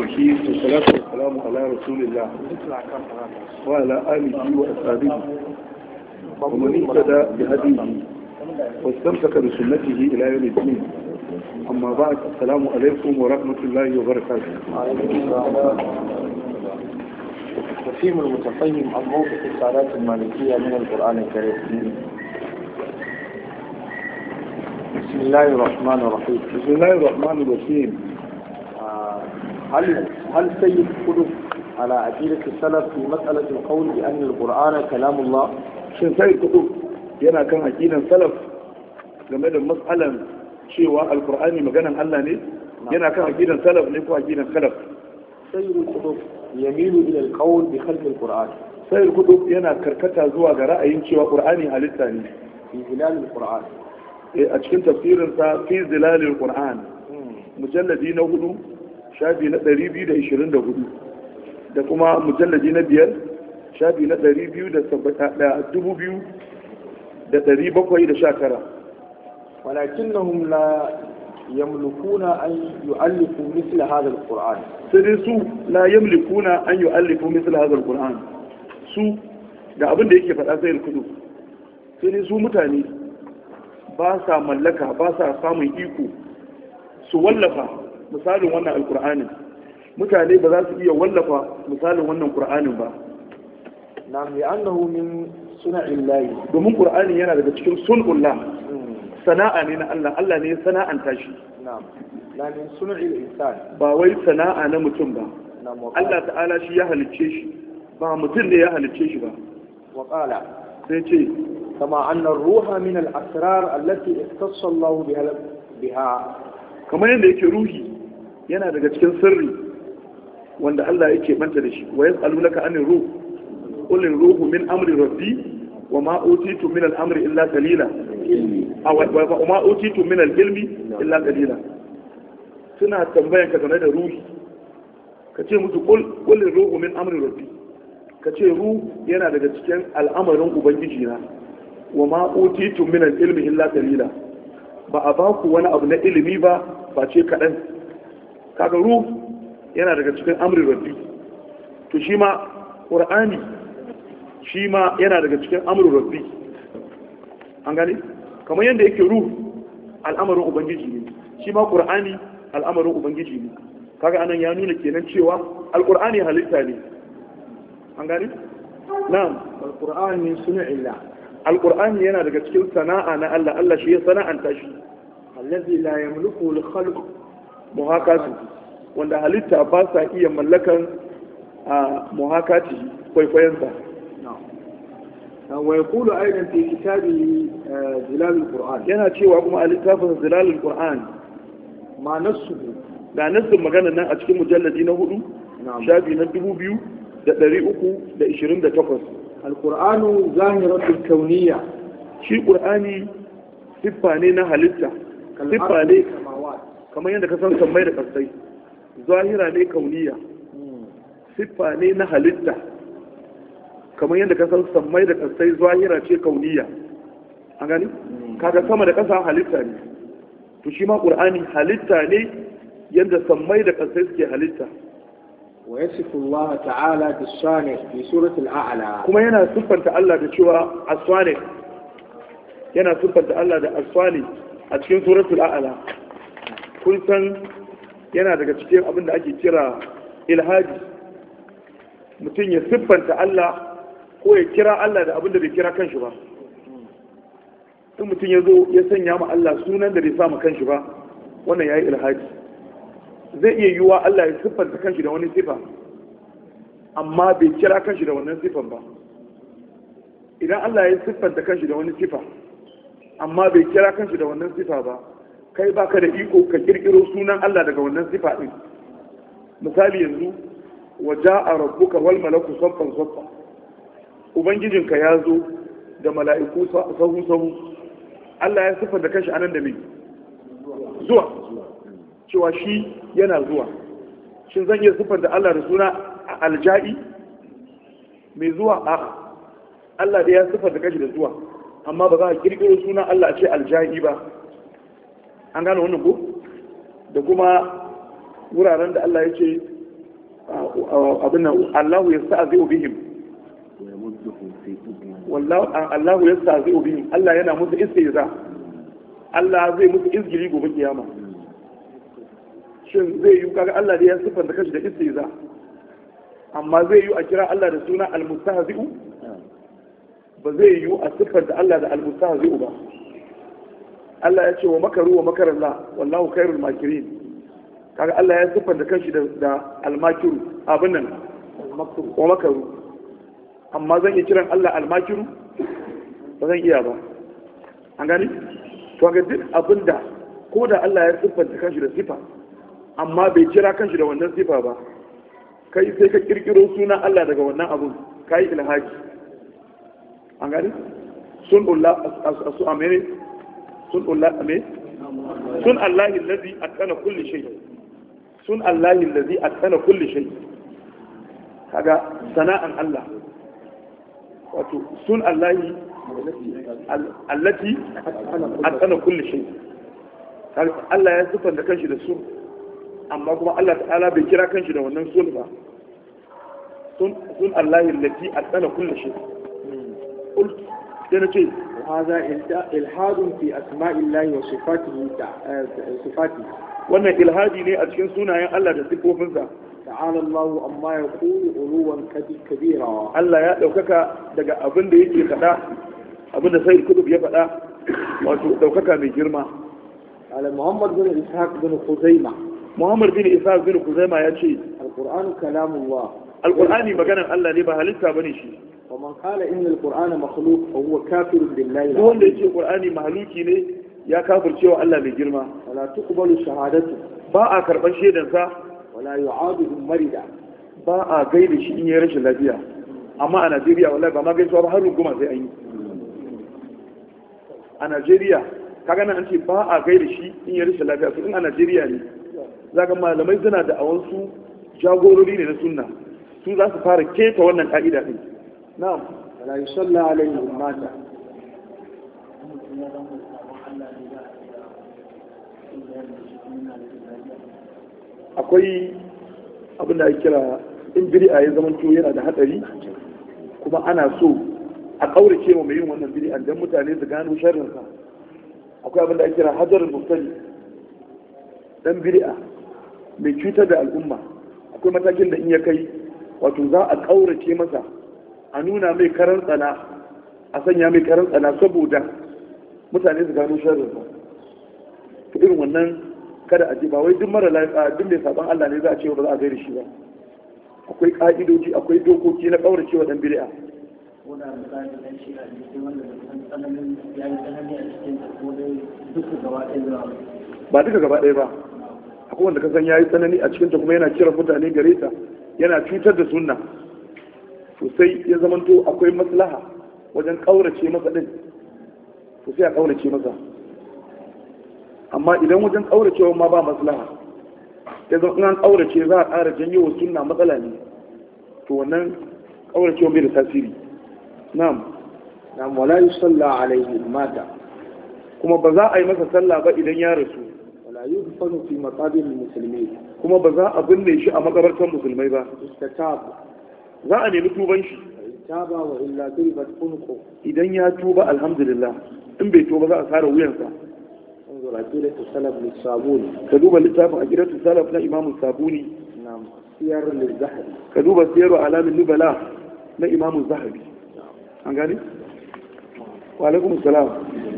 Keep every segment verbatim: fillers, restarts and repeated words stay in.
الرحيم والصلاة والسلام على رسول الله وعلى آله وأصحابه ومن اهتدى بهديه واستمسك بسنته إلى يوم الدين. أما بعد، السلام عليكم ورحمة الله وبركاته. تفهيم المتفهم عن موقف السادات المالكية من القرآن الكريم. بسم الله الرحمن الرحيم. بسم الله الرحمن الرحيم. هل هل سيد قطب على عقيدة السلف في مسألة القول بأن القرآن كلام الله؟ shin sai kudu yana kan aqidan salaf game da mas'alan cewa alqur'ani maganan Allah ne? Yana kan aqidan salaf ne ko aqidan salaf? سيد قطب يميل إلى القول بخلق القرآن. sai kudu yana karkata zuwa ga ra'ayin cewa qur'ani halitta ne في ظلال القرآن. a cikin tafsirin sa fi zilalil qur'an mujalladi na hudu shafi na ɗari biyu da ishirin da hudu da kuma mujalladi na biyar shafi na ɗari biyu da dubu biyu da ɗari bakwai da sha tara. ولكنهم لا يملكون أن يؤلفوا مثل هذا القرآن. sai dai su la yamlikuna an yu'allifu misl hadha alquran, su da abin da yake faɗa sai kudu sai dai su mutane ba sa mallaka ba sa samun iko su wallafa misalin wannan alqur'anin. mutane ba za su iya wallafa misalin wannan qur'anin ba. نعم لأنه من صنع الله. domin qur'ani yana daga cikin sunullah, sana'a ne na Allah. Allah ne ya sana'anta shi. نعم لا من صنع الإنسان. ba wai sana'a na mutum ba. نعم وقال. Allah ta'ala shi ya halicce shi, ba mutum ne ya halicce shi ba. وقال sai ce كما أن الروح من الأسرار التي اختص الله بها بها. kamar yadda yake ruhi yana daga cikin sirri wanda Allah yake banta da shi. wa yas'alunaka anir ruh qul ruhu min amri rabbi wa ma utitu min al-amri illa qalila aw wa ma utitu min al-ilmi illa qalila. suna tambayan ka game da ruhi, ka ce musu qul qul ruhu min amri rabbi, ka ce ruhu yana daga cikin al'amarin ubangiji na. wa ma utitu min al-ilmi illa qalila, ba a baku wani abu na ilimi ba face kaɗan. kaga ruh yana daga cikin amri rabbi, to shi ma ƙur'ani shi ma yana daga cikin amri rabbi. an gane kamar yadda yake ruh al'amarin ubangiji ne, shi ma ƙur'ani al'amarin ubangiji ne. kaga anan ya nuna kenan cewa alƙur'ani halitta ne. an gane na'am, القرآن من صنع الله alƙur'ani yana daga cikin sana'a na Allah. Allah shi ya sana'anta shi. الذي لا يملكه الخلق muhakatu, wanda halitta ba sa iya mallakan a muhakati kwaikwayensa. ويقول أيضا في كتابه ظلال القرآن. yana cewa kuma a littafin zilalul qur'an ما نصه da nassin magana nan a cikin mujalladi na hudu shafi na dubu biyu da ɗari uku da ishirin da takwas. القرآن ظاهرة الكونية. shi qur'ani siffa ne na halitta, siffa ne kamar yadda ka san sammai da kasai. zahira ne kauniya, siffa ne na halitta kamar yadda ka san sammai da kasai. zahira ce kauniya. an gani kaga sama da kasa halitta ne, to shi ma qur'ani halitta ne yadda sammai da kasai suke halitta. ويصف الله تعالى بالصانع في سورة الأعلى. kuma yana siffanta Allah da cewa aswani, yana siffanta Allah da aswani a cikin suratul a'la. kun san yana daga cikin abin da ake kira ilhadi, mutum ya siffanta Allah ko ya kira Allah da abin da bai kira kanshi ba. in mutum ya zo ya sanya ma Allah sunan da bai sa ma kanshi ba, wannan yayi ilhadi. zai iya yiwuwa Allah ya siffanta kanshi da wani sifa amma bai kira kanshi da wannan sifan ba. idan Allah ya siffanta kanshi da wani sifa amma bai kira kanshi da wannan sifa ba, kai baka da iko ka kirkiro sunan Allah daga wannan sifa din. misali yanzu waja'a rabbuka wal malaku saffan saffa, ubangijinka ya zo da mala'iku sahu sahu. Allah ya siffanta kanshi anan da me? zuwa, cewa shi yana zuwa. shin zan iya siffanta Allah da suna alja'i mai zuwa? a Allah da ya siffanta kanshi da zuwa, amma ba za a kirkiro suna Allah a ce alja'i ba. an gane wannan ko? da kuma wuraren da Allah ya ce abin nan Allahu yasta'zi'u bihim wallahu Allahu yasta'zi'u bihim Allah yana musu istihza Allah zai musu izgiri gobe kiyama shin zai yi kaga Allah da ya sifanta kashi da istihza amma zai yi a kira Allah da suna al-mustahzi'u ba zai yi a siffanta Allah da al-mustahzi'u ba Allah ya ce wa makaru wa makarallah wallahu khairul makirin kaga Allah ya siffanta kanshi da da al-makiru abin nan wa makaru amma zan iya kiran Allah al-makiru ba zan iya ba an gani to ga duk abinda ko da Allah ya siffanta kanshi da sifa amma bai kira kanshi da wannan sifa ba kai sai ka kirkiro sunan Allah daga wannan abun kai ilhaji an gani sun Allah asu amene sun Allah ame sun Allah allazi atqana kulli shay sun Allah allazi atqana kulli shay kaga sana'an Allah wato sun Allah allati atqana kulli shay kaga Allah ya sifanta kanshi da sun amma kuma Allah ta'ala bai kira kanshi da wannan sun ba sun sun Allah allati atqana kulli shay قلت سنتي هذا إلحاد في أسماء الله وصفاته صفاته wannan ilhadi ne a cikin sunayen Allah da sifofinsa ta'ala Allah amma ya kulu uluwan kabira Allah ya daukaka daga abin da yake fada abin da sai kutub ya fada wato daukaka mai girma ala Muhammad bin Ishaq bin Khuzaimah Muhammad bin Ishaq bin Khuzaimah ya ce al-Qur'anu kalamullah al-Qur'ani maganar Allah ne ba halitta bane shi ومن قال إن القرآن مخلوق فهو كافر بالله هو اللي يجي القرآن مهلوكي ne ya kafircewa Allah mai girma wala tuqbalu shahadatu ba a karban shaidan sa wala yu'adu marida ba a gaida shi in yayin rashin lafiya amma a Najeriya wallahi ba ma gaisuwa ba har ruguma sai an yi a Najeriya kaga nan an ce ba a gaida shi in yayin rashin lafiya to in a Najeriya ne zaka malamai suna da awansu jagorori ne na sunna su za su fara keta wannan ka'ida din نعم ولا يصلى عليه مات akwai abin da ake kira in bid'a ya zama to yana da hatsari kuma ana so a kaurace wa mai yin wannan bid'a dan mutane su gano sharrin sa akwai abin da ake kira hajarul muftali dan bid'a mai cutar da al'umma akwai matakin da in ya kai wato za a kaurace masa a nuna mai karan tsana a sanya mai karan tsana saboda mutane su gano sharrinsa to irin wannan kada a ji ba wai duk mara lafiya duk mai saban Allah ne za a ce ba za a gaida shi ba akwai ka'idoji akwai dokoki na kaurace wa dan bid'a ba duka gaba ɗaya ba akwai wanda ka san yayi tsanani a cikin ta kuma yana kira mutane gare ta yana cutar da sunna to sai ya zamanto akwai maslaha wajen kaurace masa din to sai a kaurace masa amma idan wajen kauracewa ma ba maslaha ya zan an kaurace za a ƙara janyo wa sunna matsala ne to wannan kauracewa bai da tasiri na'am na'am wala yusalla alaihi mata kuma ba za a yi masa sallah ba idan ya rasu wala yudfanu fi maqabir almuslimin kuma ba za a binne shi a makabartan musulmai ba istatab za a nemi tuban shi taba wa illa duribat unqu idan ya tuba alhamdulillah in bai tuba za a sare wuyansa انظر عقيدة السلف للصابوني كذوب اللتاف عقيدة السلف لا إمام الصابوني نعم سير للذهبي كذوب سير علام النبلاء لا إمام الذهبي نعم قال وعليكم السلام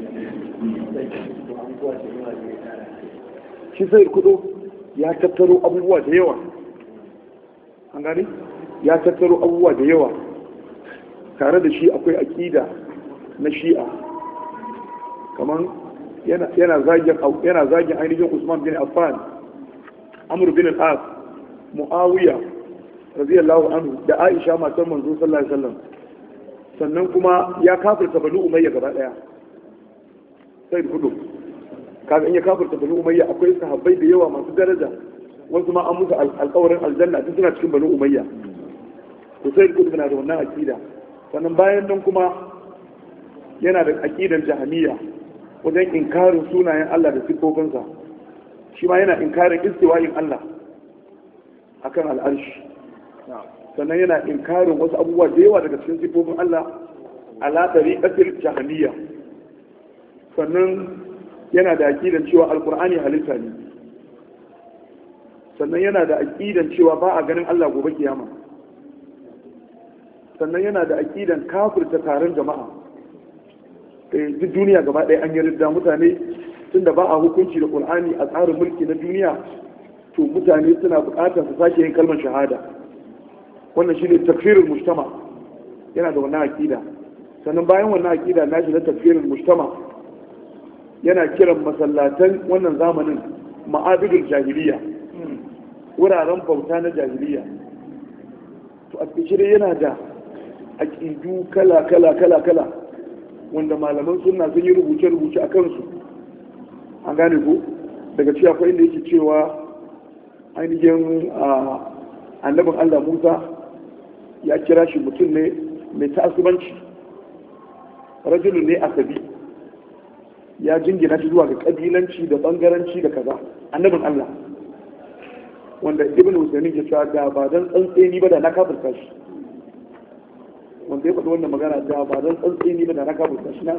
shi sai kudu ya tattaro abubuwa da yawa an gani ya tattaro abubuwa da yawa tare da shi akwai aƙida na shi'a kamar yana zagin ainihin Usman bin Affan Amr bin al-As Muawiya radiyallahu anhu da Aisha matar manzo sallallahu alaihi wasallam sannan kuma ya kafirta Banu Umayya gaba daya sai kudu kaga in ya kafirta Banu Umayya akwai sahabbai da yawa masu daraja wasu ma an musu alƙawarin aljanna duk suna cikin Banu Umayya to sai kudu na da wannan aqida sannan bayan nan kuma yana da aqidan Jahmiyya wajen inkarin sunayen Allah da siffofinsa shi ma yana inkarin istiwa'in Allah akan al'arshi sannan yana inkarin wasu abubuwa da yawa daga cikin sifofin Allah ala tariqatil jahmiyya, sannan yana da aqidan cewa alqur'ani halitta ne, sannan yana da aqidan cewa ba a ganin Allah gobe kiyama, sannan yana da aqidan kafirta taron jama'a. eh duk duniya gaba ɗaya an yarda mutane tunda ba a hukunci da Qur'ani a tsarin mulki na duniya, to mutane suna buƙatar su sake yin kalmar shahada. Wannan shine takfirul mujtama, yana da wannan aqida. Sannan bayan wannan aqida nashi na takfirul mujtama, yana kiran masallatan wannan zamanin ma'abidul jahiliya, wuraren bauta na jahiliya. To a cikin yana da aqidu kala kala kala kala wanda malaman sunna sun yi rubuce rubuce a kansu. An gane ko daga cewa akwai inda yake cewa ainihin annabin Allah Musa ya kira shi mutum ne mai ta'assubanci, rajulun ne asabi, ya jingina shi zuwa ga kabilanci da bangaranci da kaza, annabin Allah wanda ibn Husaini ke cewa da ba dan tsantseni ba da na kafirta shi, wanda ya faɗi wannan magana da ba dan tsantseni ba da na kafirta shi na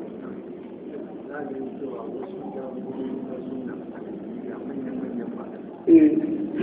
eh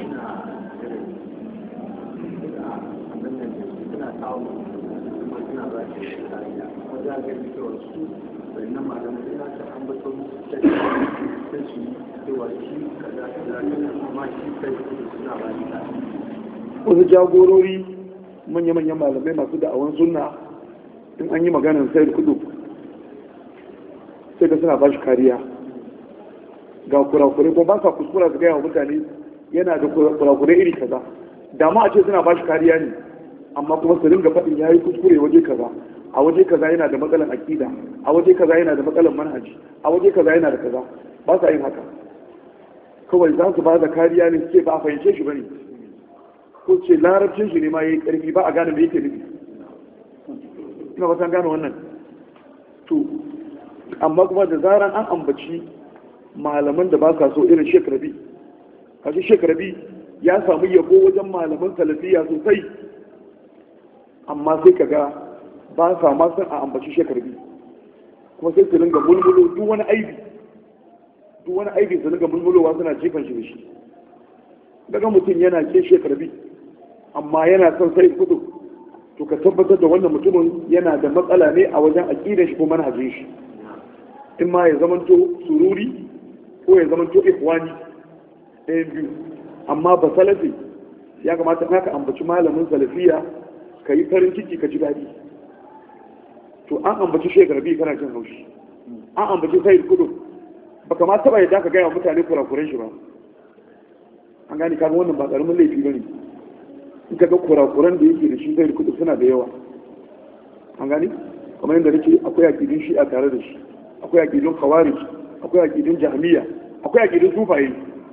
wasu jagorori manya-manyan malamai masu da'awan sunna in an yi maganar sayar kudu sai da suna ba shi kariya ga kurakurai, ko ba sa kuskura su gaya wa mutane yana da kurakurai iri kaza, da ma a ce suna ba shi kariya ne, amma kuma su ringa faɗin ya yi kuskure waje kaza, a waje kaza yana da matsalan akida, a waje kaza yana da matsalan manhaji, a waje kaza yana da kaza. Ba sa yin haka, kawai za su ba da kariya ne, suke ba a fahimce shi bane, ko ce larabcin shi ne ma yayi karfi, ba a gane me yake nufi. Ina ba san gane wannan. To amma kuma da zaran an ambaci malaman da ba sa so irin Sheikh Rabi, kaji Sheikh Rabi ya samu yabo wajen malaman salafiya sosai, amma sai kaga ba sa ma san a ambaci Sheikh Rabi, kuma sai su ringa mulmulo duk wani aibi duk wani aibi su ringa mulmulowa suna jefan shi da shi. Daga mutum yana ke Sheikh Rabi amma yana son sai kudu, to ka tabbatar da wannan mutumin yana da matsala ne a wajen aqidar shi ko manhajin shi, in ma ya zamanto sururi ko ya zamanto ikhwani ɗayan biyu. Amma ba salafi ya kamata ka ambaci malamin salafiya ka yi farin ciki ka ji daɗi. To an ambaci Sheikh Rabi kana jin haushi, an ambaci Sayyid Kudu baka ma taba yadda ka gaya wa mutane kurakuren shi ba. An gani kaga wannan ba karamin laifi bane, in ka ga kurakuran da yake da shi Sayyid Kudu suna da yawa. An gani kamar yadda nake akwai akidin shi a tare da shi, akwai akidin khawarij, akwai akidin jahmiya, akwai akidin sufaye,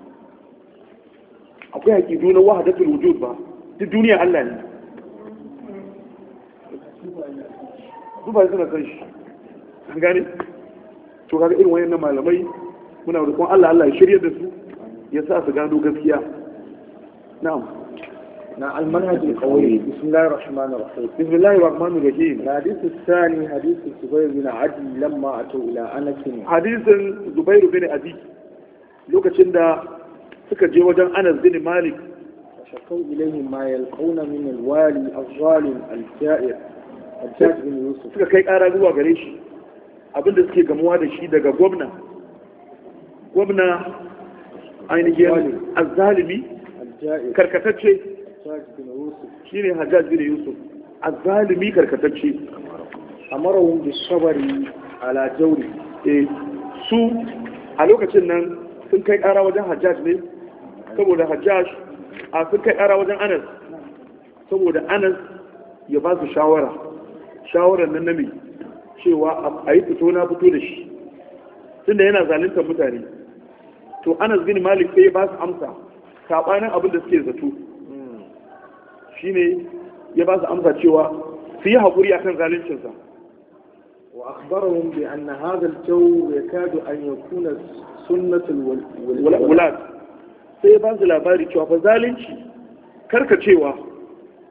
akwai akidu na wahdatul wujud ba, duk duniya Allah ne. Sufaye suna san shi. An gani to kaga irin wayannan malamai muna roƙon Allah Allah ya shirye da su, ya sa su gano gaskiya. Na'am. na المنهج القوي. بسم الله الرحمن الرحيم. بسم الله الرحمن الرحيم. الحديث الثاني حديث زبير بن عدي لما أتوا إلى أنس. حديث زبير بن عدي lokacin da suka je wajen Anas bin Malik, فشكوا إليه ما يلقون من الوالي الظالم الجائر الحجاج بن يوسف. suka kai ƙara zuwa gare shi abinda suke gamuwa da shi daga gwamna gwamna ainihin azzalimi karkatacce shi ne Hajjaj bin Yusuf, azzalimi karkatacce. amarahum bisabari ala jawri. eh su a lokacin nan sun kai ƙara wajen Hajjaj ne saboda Hajjaj a sun kai ƙara wajen Anas saboda Anas ya ba su shawara shawarar nan na mai cewa a yi fito na fito da shi tunda yana zaluntar mutane. To Anas bin Malik sai ya ba su amsa sabanin abin da suke zato, shine ya ba su amsa cewa su yi haƙuri akan zaluncinsa. wa akhbarahum bi anna hadha al-jaw yakadu an yakuna sunnatul wulad, sai ya ba su labari cewa fa zalunci karkacewa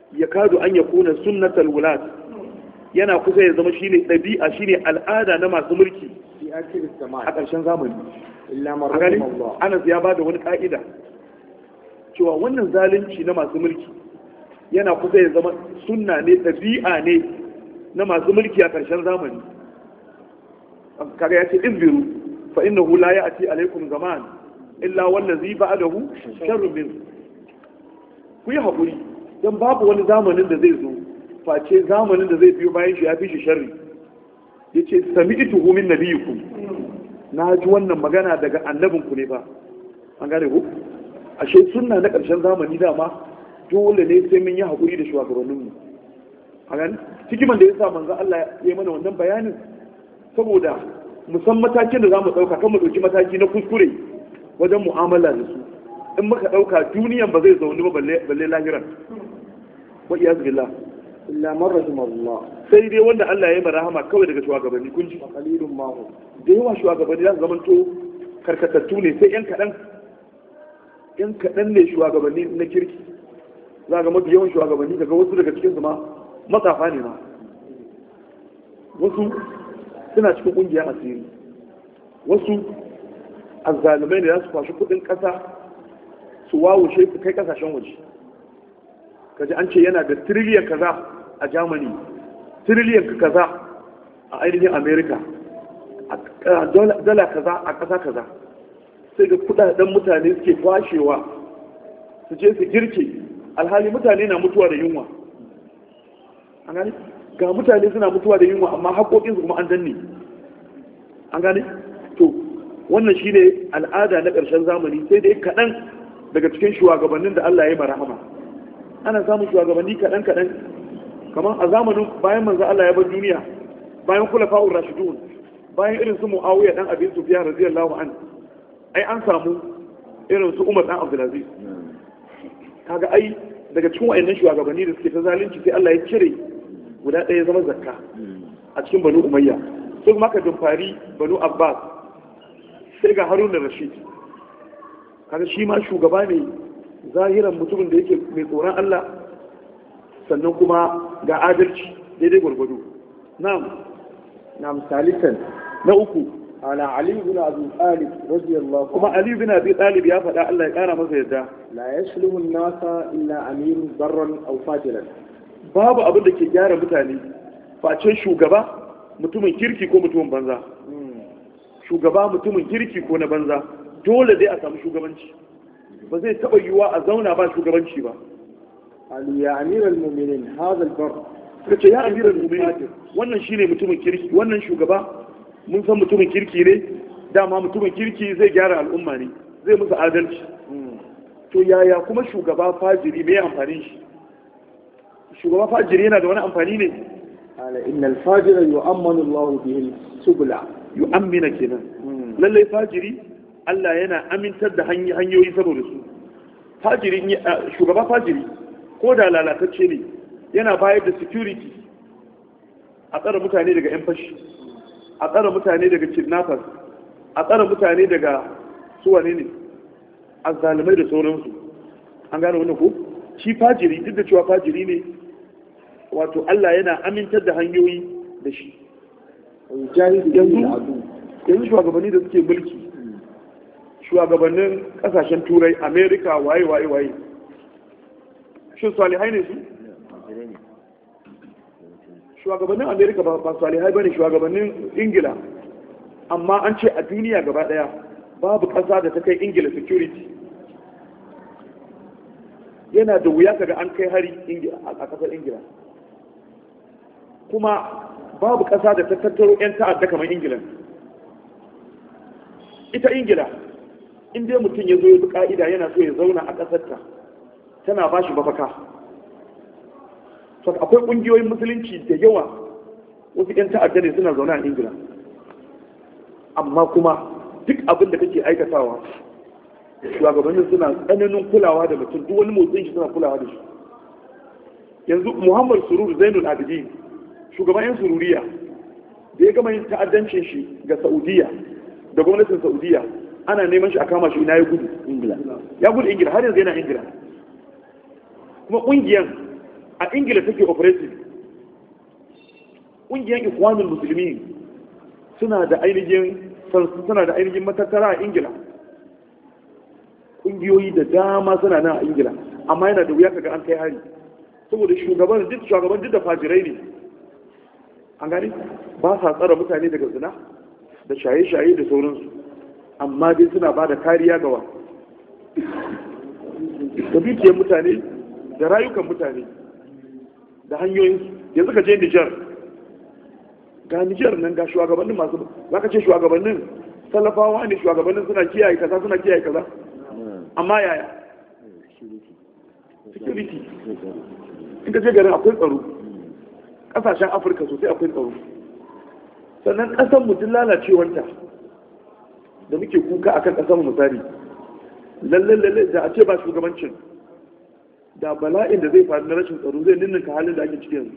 ya kadu an ya kuna sunnatal wulat yana kusa ya zama shine ɗabi'a shine al'ada na masu mulki a ƙarshen zamani. Anas ya ba da wani ƙa'ida cewa wannan zalunci na masu mulki yana kusa ya zama sunna ne ɗabi'a ne na masu mulki a ƙarshen zamani. Kaga ya ce izbiru fa innahu la ya'ti alaikum zaman illa wallazi ba'dahu sharrun min. Ku yi haƙuri don babu wani zamanin da zai zo face zamanin da zai biyo bayan shi ya fi shi sharri. Yace sami'tuhu min nabiyikum, na ji wannan magana daga annabinku ne ba. An gane ku? Ashe sunna na ƙarshen zamani dama dole ne sai mun yi haƙuri da shugabanninmu. A gani hikiman da ya sa manzo Allah ya yi mana wannan bayanin saboda musan matakin da za mu ɗauka kan mu ɗauki mataki na kuskure wajen mu'amala da su. In muka ɗauka duniyan ba zai zaune ba balle lahiran. Wa iyaz billah. Illa man rahimahullah. Sai dai wanda Allah ya yi rahama kawai daga shugabanni kun ji. Qalilun ma hum. Da yawa shugabanni za su zamanto karkatattu ne sai yan kaɗan. Yan kaɗan ne shugabanni na kirki. Za ga mafi yawan shugabanni daga wasu daga cikin su ma matsafa ne ma. Wasu suna cikin ƙungiyar asiri. Wasu azzalumai ne za su kwashi kuɗin ƙasa su wawushe su kai ƙasashen waje. Kaji an ce yana da tiriliyan kaza a Germany, tiriliyan kaza a ainihin America, dala kaza a ƙasa kaza. Sai ga kudaden mutane suke kwashewa su je su girke, alhali mutane na mutuwa da yunwa. An gane? Ga mutane suna mutuwa da yunwa amma haƙoƙinsu kuma an danne. An gane? To, wannan shi ne al'ada na ƙarshen zamani sai dai kaɗan daga cikin shugabannin da Allah ya yi marahama. Ana samun shugabanni kaɗan-kaɗan kamar a zamanin bayan manzo Allah ya bar duniya, bayan khulafa'ur rashidun, bayan irin su Muawiya dan Abi Sufyan radiyallahu anhu, ai an samu irin su Umar dan Abdulaziz. Kaga ai daga cikin wayannan shugabanni da suke ta zalunci sai Allah ya cire guda ɗaya zama zakka a cikin Banu Umayya. Sai kuma ka dumfari Banu Abbas. Sai ga Harun Rashid. Kaga shi ma shugaba ne zahiran mutumin da yake mai tsoron Allah sannan kuma ga adalci daidai gwargwado. Na'am. Na'am salisan. Na uku. Ala Ali ibn Abi Talib radiyallahu kuma Ali ibn Abi Talib ya faɗa Allah ya ƙara masa yadda. La yashlumu an-nasa illa amirun barran aw fajiran. Babu abin da ke gyara mutane face shugaba mutumin kirki ko mutumin banza. Shugaba mutumin kirki ko na banza. Dole dai a samu shugabanci. Ba zai taɓa yiwuwa a zauna ba shugabanci ba. Ali ya amiral mu'minin hadha al-bar. Kace ya amiral mu'minin wannan shine mutumin kirki, wannan shugaba mun san mutumin kirki ne, dama mutumin kirki zai gyara al'umma ne, zai musu adalci. To yaya kuma shugaba fajiri me amfanin shi? Shugaba fajiri yana da wani amfani ne? Ala innal fajira yu'ammanu Allahu bihi subula. Yu'ammina kenan. Lallai fajiri Allah yana amintar da hanyoyi saboda su. Fajiri shugaba fajiri ko da lalatacce ne yana bayar da security a tsara mutane daga yan fashi, a tsara mutane daga kidnappers, a tsara mutane daga suwane ne azzalumai da sauransu. An gane wannan ko? Shi fajiri duk da cewa fajiri ne wato Allah yana amintar da hanyoyi da shi. Yanzu yanzu shugabanni da suke mulki, shugabannin kasashen turai, Amerika, waye waye waye, shin salihai ne su? Shugabannin Amerika ba salihai bane, shugabannin Ingila, amma an ce a duniya gaba daya babu kasa da ta kai Ingila security. Yana da wuya kaga an kai hari a kasar Ingila, kuma babu kasa da ta tattaro 'yan ta'adda kamar Ingila. Ita Ingila in dai mutum ya zo ya bi ka'ida yana so ya zauna a ƙasarta, tana ba shi mafaka. Akwai ƙungiyoyin musulunci da yawa wasu 'yan ta'adda ne suna zaune a Ingila, amma kuma duk abin da kake aikatawa shugabannin suna tsananin kulawa da mutum, duk wani motsin shi suna kulawa da shi. Yanzu Muhammad Surur Zainul Abidin, shugaban 'yan Sururiya, da ya gama yin ta'addancin shi ga Saudiya da gwamnatin Saudiya, ana neman shi a kama shi na ya gudu Ingila. Ya gudu Ingila, har yanzu yana Ingila. Kuma ƙungiyar a ingila take operating. ƙungiyar ikwanul musulmi suna da ainihin suna da ainihin matattara a ingila. Ƙungiyoyi da dama suna nan a ingila, amma yana da wuya kaga an kai hari saboda shugaban duk shugaban duk da fajirai ne, an gani ba sa tsara mutane daga zina da shaye-shaye da sauransu, amma dai suna ba da kariya ga wa da dukiyar mutane da rayukan mutane da hanyoyin. Yanzu ka je Nijar, ga Nijar nan ga shugabannin masu, za ka ce shugabannin salafawa ne, shugabannin suna kiyaye kaza suna kiyaye kaza, amma yaya security in ka je garin akwai tsaro. Kasashen Afirka sosai akwai tsaro. Sannan ƙasar mutum lalacewanta da muke kuka akan ƙasar misali, lalle lalle da a ce ba shugabancin, da bala'in da zai faru na rashin tsaro zai ninninka halin da ake ciki yanzu.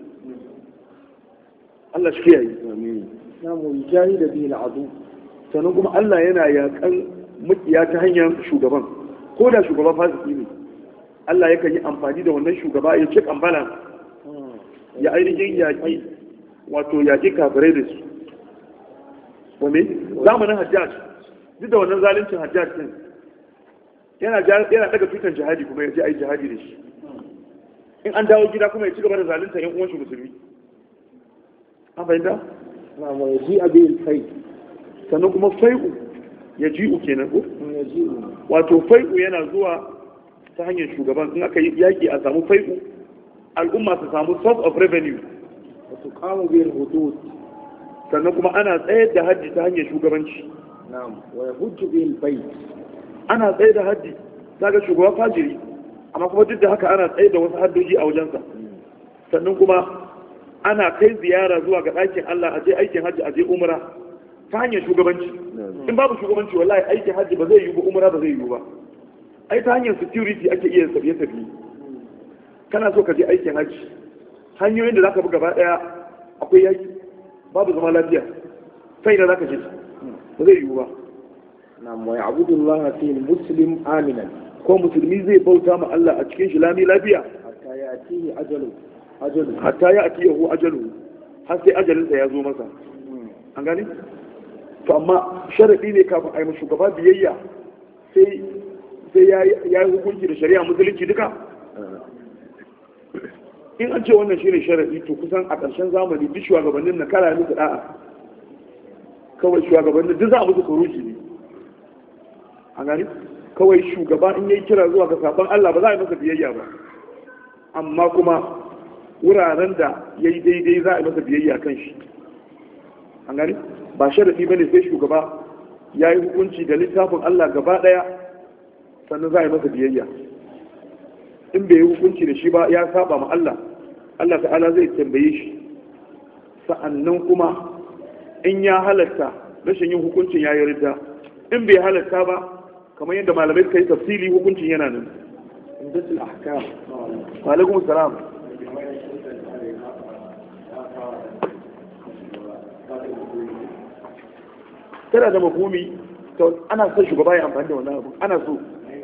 Allah shi kiyaye. Na mu jahi da bil adu. Sannan kuma Allah yana yakan mukiya ta hanyar shugaban, ko da shugaban fasiki ne, Allah yakan yi amfani da wannan shugaba ya ce kambala ya ainihin yaƙi, wato yaƙi kafirai da su. Wane zamanin Hajjaj, duk da wannan zaluncin Hajjaj din yana yana daga tutan jihadi, kuma ya je ai jihadi da shi. In an dawo gida kuma ya ci gaba da zalunta yan uwan shi musulmi. An fahimta? Na mu yaji abin fai. Sannan kuma fai'u ya ji'u kenan ko? Ya ji'u. Wato fai'u yana zuwa ta hanyar shugaban. In aka yi yaƙi a samu fai'u, al'umma su samu source of revenue. Wato kawo biyan hudud. Sannan kuma ana tsayar da hajji ta hanyar shugabanci. Na'am. Wa yahujju bil bayt. Ana tsayar da hajji daga shugaba fajiri, amma kuma duk da haka ana tsayar da wasu haddoji a wajensa. Sannan kuma ana kai ziyara zuwa ga ɗakin Allah, a je aikin hajji, a je umra ta hanyar shugabanci. In babu shugabanci wallahi aikin hajji ba zai yiwu ba, umra ba zai yiwu ba. Ai ta hanyar security ake iya tafiye-tafiye. Kana so ka je aikin hajji, hanyoyin da zaka bi gaba daya akwai yaki, babu zama lafiya, sai da zaka je ba zai yiwu ba. Na mu ya'budu Allah fi muslim aminan. Ko musulmi zai bauta ma Allah a cikin shi lami lafiya hatta ya'tihi ajalu ajalu hatta ya'tihi ajalu, har sai ajalinsa ya zo masa. An gani? To amma sharadi ne kafin a yi shugaba biyayya sai sai ya yi hukunci da shari'a musulunci duka. In an ce wannan shine sharadi, to kusan a ƙarshen zamani duk shugabannin na kara musu da'a, kawai shugabannin duk za a musu kuruji ne. An gani? Kawai shugaba in yayi kira zuwa ga sabon Allah ba za a yi masa biyayya ba, amma kuma wuraren da yayi daidai za a yi masa biyayya kan shi. An gani? Ba sharadi bane sai shugaba ya yi hukunci da littafin Allah gaba daya sannan za a yi masa biyayya. In bai yi hukunci da shi ba ya saba ma Allah, Allah ta'ala zai tambaye shi. Sa'annan kuma in ya halatta rashin yin hukuncin ya yi ridda, in bai halatta ba kamar yadda malamai suka yi tafsiri, hukuncin yana nan. Indatul ahkam. Wa alaikum salam. Tana da mafhumi, to ana son shugaba ya amfani da wannan abu, ana so.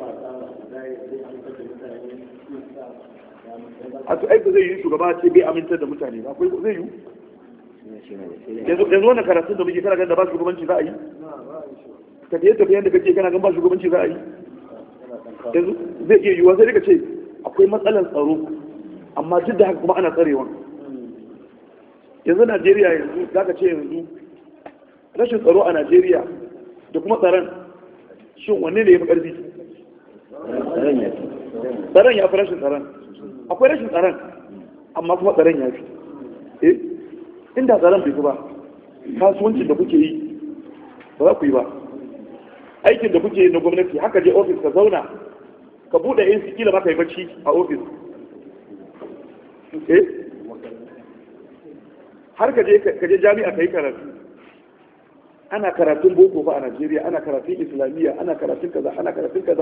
A to aiki zai yi shugaba ce bai amintar da mutane ba, akwai zai yi. Yanzu wannan karatun da muke kana ganin da ba shugabanci za a yi? Tafiye tafiyen da kake kana ganin ba shugabanci za a yi? Yanzu zai iya yiwuwa sai ka ce akwai matsalar tsaro, amma duk da haka kuma ana tsarewa. Yanzu Najeriya yanzu za ka ce yanzu rashin tsaro a Najeriya da kuma tsaron, shin wanne ne ya fi ƙarfi? Tsaron ya fi rashin tsaron. Akwai rashin tsaron, amma kuma tsaron ya fi. Eh, inda tsaron bai fi ba, kasuwancin da kuke yi ba za ku yi ba. Aikin da kuke yi na gwamnati, haka je ofis ka zauna, ka buɗe yin sikila ba ka yi bacci a ofis. Eh, har ka je jami'a ka yi karatu. Ana karatun boko ba a Najeriya, ana karatun islamiyya, ana karatun kaza, ana karatun kaza.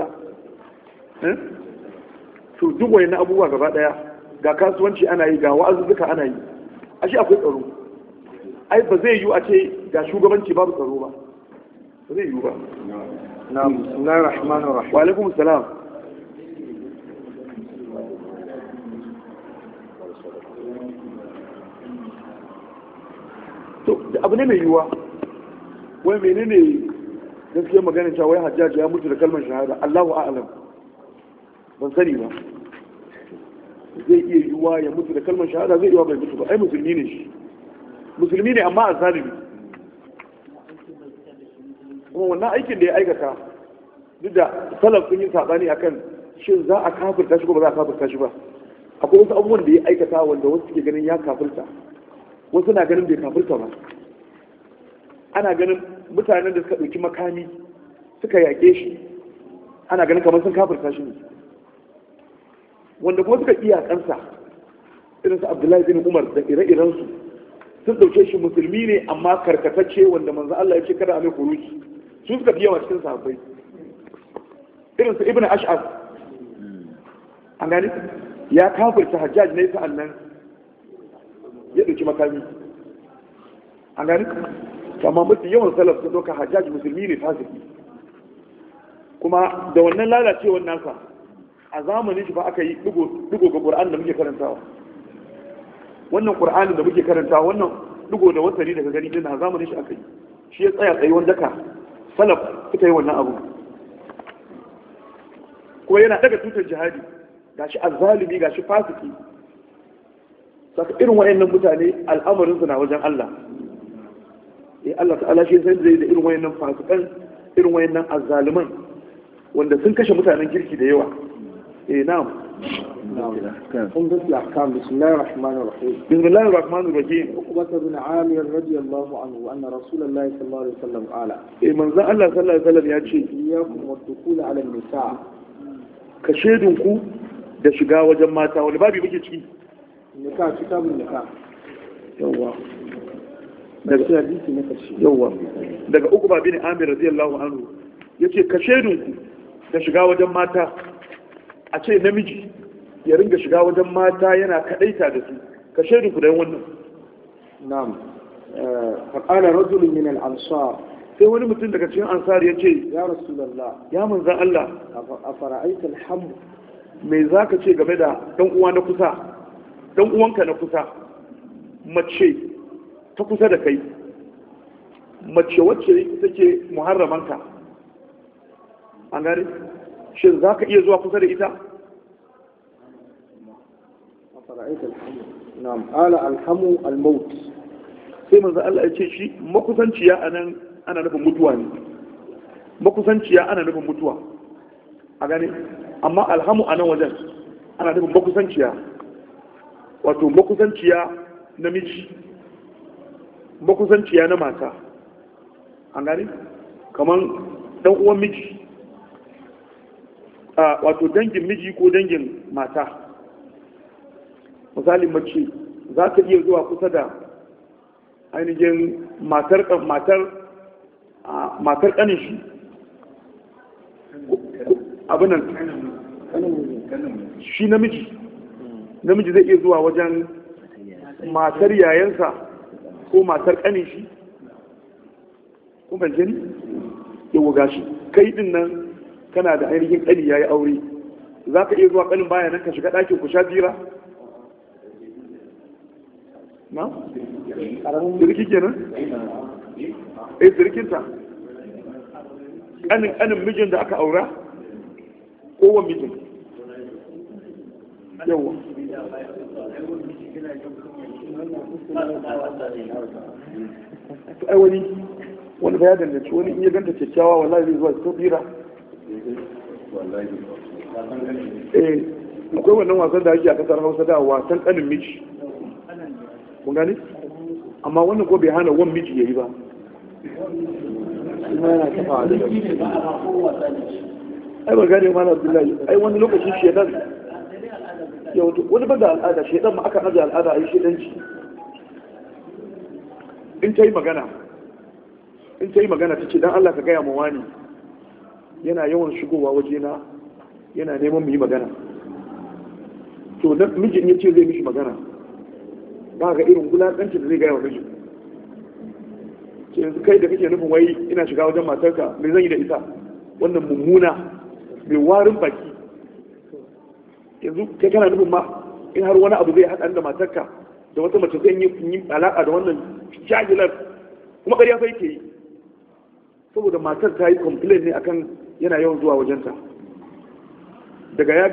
To duk wani abubuwa gaba daya, ga kasuwanci ana yi, ga wa'azuzzuka ana yi, ashe akwai tsaro. Ai ba zai yiwu a ce ga shugabanci babu tsaro ba, ba zai yiwu ba. Na bismillahir rahmanir rahim. Wa alaikum salam. to abu ne mai yiwuwa. Wai menene gaskiyar maganin cewa wai hajjaji ya mutu da kalmar shahada? Allahu a'lam, ban sani ba. Zai iya yiwuwa ya mutu da kalmar shahada, zai iya bai mutu ba. Ai musulmi ne shi, musulmi ne amma a zalimi. Kuma wannan aikin da ya aikata, duk da salaf sun yi sabani akan shin za a kafirta shi ko ba za a kafirta shi ba. Akwai wasu abubuwan da ya aikata wanda wasu suke ganin ya kafirta, wasu na ganin bai kafirta ba. Ana ganin mutanen da suka ɗauki makami suka yaƙe shi, ana ganin kamar sun kafirta shi ne. Wanda kuma suka iya kansa irinsu Abdullahi bin Umar da ire-irensu sun ɗauke shi musulmi ne amma karkatacce, wanda manzo Allah ya ce kada a mai kuruci. Su suka fi yawa cikin sahabbai. Irinsu Ibn Ash'ab, an gani ya kafirta Hajjaj ne sa'an nan ya ɗauki makami, an gani. Amma mafi yawan salaf sun ɗauka Hajjaj musulmi ne fasiki. Kuma da wannan lalacewar nasa a zamanin shi ba aka yi digo ga Qur'an da muke karantawa. Wannan Qur'anin da muke karantawa, wannan digo da wasari daga gani din a zamanin shi aka yi. Shi ya tsaya tsayi wanda ka salaf suka yi wannan abu. Kuma yana daga tutar jihadi, gashi azzalimi gashi fasiki. Saka irin wayannan mutane al'amarin su na wajen Allah. Eh Allah ta'ala shi sai zai da irin wayannan fasikan, irin wayannan azzaliman wanda sun kashe mutanen kirki da yawa. Eh na'am. Na'am. Kun ga ahkam bismillahir rahmanir rahim. Bismillahir rahmanir rahim. Uqbah bin Amir radiyallahu anhu anna Rasulullahi sallallahu alaihi wasallam qala. Eh manzon Allah sallallahu alaihi wasallam ya ce iyyakum wadkhul ala an-nisa. Ka shedun ku da shiga wajen mata. Wani babu muke ciki? Nika kitabun nika. Yawwa. Daga hadisi na kashi. Yawwa. Daga Uqbah bin Amir radiyallahu anhu yace ka shedun ku da shiga wajen mata. A ce namiji ya ringa shiga wajen mata yana kadaita da su, ka shaidu ku da wannan. Na'am. Fa qala rajulun min al-ansar, sai wani mutum daga cikin ansar ya ce ya rasulullah, ya manzan Allah, afara'aita al-ham, me zaka ce game da dan uwa na kusa, dan uwanka na kusa, mace ta kusa da kai, mace wacce take muharramanka, an gane? Shin za ka iya zuwa kusa da ita? Na'am, ala alhamu almaut. Sai manzo Allah ya ce shi makusanciya anan ana nufin mutuwa ne. Makusanciya ana nufin mutuwa. A gane? Amma alhamu anan wajen ana nufin makusanciya. Wato makusanciya namiji. Makusanciya na mata. An gane? Kaman dan uwan miji. Wato dangin miji ko dangin mata. Misali mace za ta iya zuwa kusa da ainihin matar matar matar kanin shi abinan shi namiji namiji zai iya zuwa wajen matar yayansa ko matar kanin shi kuma jini yawo gashi kai din nan kana da ainihin ƙani ya yi aure, za ka iya zuwa ƙanin baya nan ka shiga ɗakin ku sha bira? Na? Sirki kenan? Eh, sirkinta. Ƙanin ƙanin mijin da aka aura? Kowan mijin? Yawa. Ai wani, wani baya danganci wani iya ganta kyakkyawa wallahi zai zuwa ta bira. eh akwai wannan wasan da ake a kasar Hausa da wasan kanin miji, kun gane? Amma wannan ko bai hana wan miji yayi ba. Ai ba gane mana Abdullahi, ai wani lokacin shedan yau wani ba da al'ada shedan ma aka aje al'ada ai shedanci. In ta yi magana in ta yi magana ta ce dan Allah ka gaya mu wani yana yawan shigowa wajena yana neman mu yi magana, to na mijin ya ce zai mishi magana ba ga irin gulaƙancin da zai gaya wa mijin. ce yanzu kai da kake nufin wai ina shiga wajen matarka mai zan yi da ita, wannan mummuna mai warin baki, yanzu kai kana nufin ma in har wani abu zai haɗa da matarka da wata mace zai yi alaka da wannan jahilar kuma ƙarya fa yake yi saboda matar ta yi complain ne akan yana yawan zuwa wajenta daga ya